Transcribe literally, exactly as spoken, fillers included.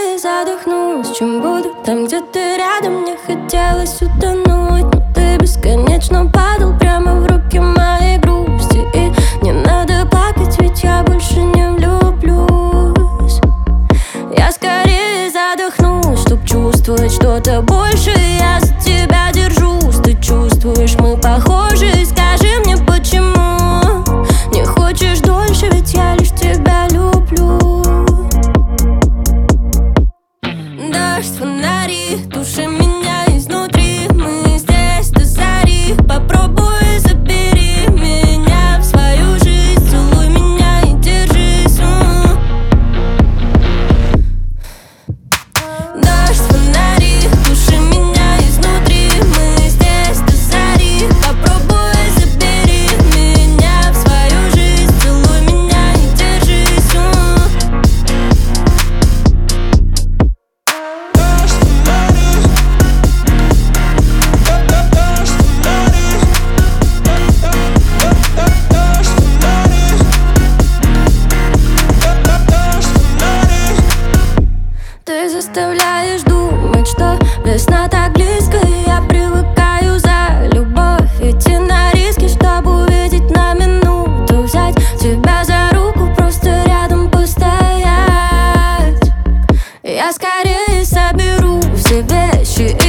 скорее задохнусь, чем буду там, где ты рядом. Мне хотелось утонуть, но ты бесконечно падал прямо в руки моей грусти. И не надо плакать, ведь я больше не влюблюсь. Я скорее задохнусь, чтоб чувствовать что-то больше. Я за тебя держусь, ты чувствуешь, мы похожи. Скажи мне, почему не хочешь дольше, ведь я лишь тебя люблю. Дождь, фонари, туши меня изнутри. Мы здесь до зари. Попробуй, забери меня в свою жизнь. Целуй меня и держись. Дождь, фонари, туши меня изнутри. Мы здесь до зари. Попробуй, забери меня в свою жизнь. Целуй меня и держись. Ты заставляешь думать, что весна так близко. И я привыкаю за любовь идти на риски, чтобы увидеть на минуту, взять тебя за руку, просто рядом постоять. Я скорее соберу все вещи и